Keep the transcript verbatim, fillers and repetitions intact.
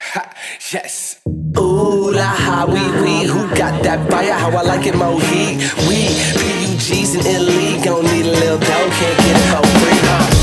Yes. Ooh la ha, wee wee. Who got that fire? How I like it, mo heat. We P U Gs and Italy gon' need a little dough, can't get it for free. Uh.